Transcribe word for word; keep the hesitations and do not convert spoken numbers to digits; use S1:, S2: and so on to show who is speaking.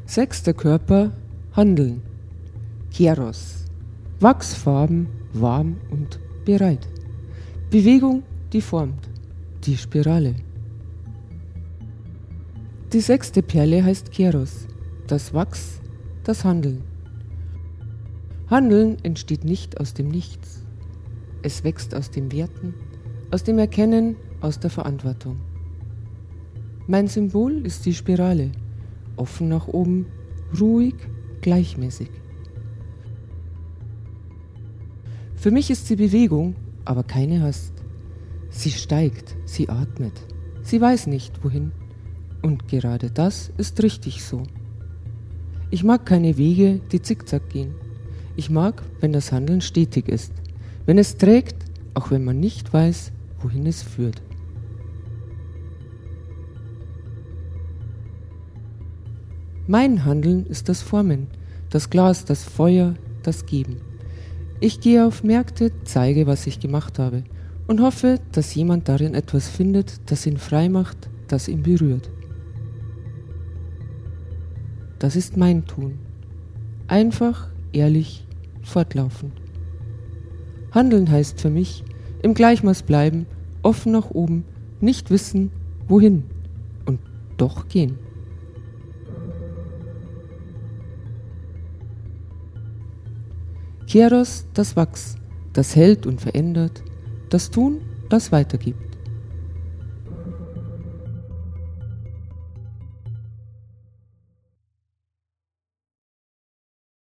S1: Sechster Körper, Handeln. Kairos, Wachsfarben, warm und bereit. Bewegung, die formt, die Spirale. Die sechste Perle heißt Kairos, das Wachs, das Handeln. Handeln entsteht nicht aus dem Nichts. Es wächst aus dem Werten, aus dem Erkennen, aus der Verantwortung. Mein Symbol ist die Spirale, offen nach oben, ruhig, gleichmäßig. Für mich ist sie Bewegung, aber keine Hast. Sie steigt, sie atmet, sie weiß nicht wohin. Und gerade das ist richtig so. Ich mag keine Wege, die zickzack gehen. Ich mag, wenn das Handeln stetig ist, wenn es trägt, auch wenn man nicht weiß, wohin es führt. Mein Handeln ist das Formen, das Glas, das Feuer, das Geben. Ich gehe auf Märkte, zeige, was ich gemacht habe und hoffe, dass jemand darin etwas findet, das ihn frei macht, das ihn berührt. Das ist mein Tun. Einfach, ehrlich, fortlaufend. Handeln heißt für mich, im Gleichmaß bleiben, offen nach oben, nicht wissen, wohin und doch gehen. Kairos, das Wachs, das hält und verändert, das Tun, das weitergibt.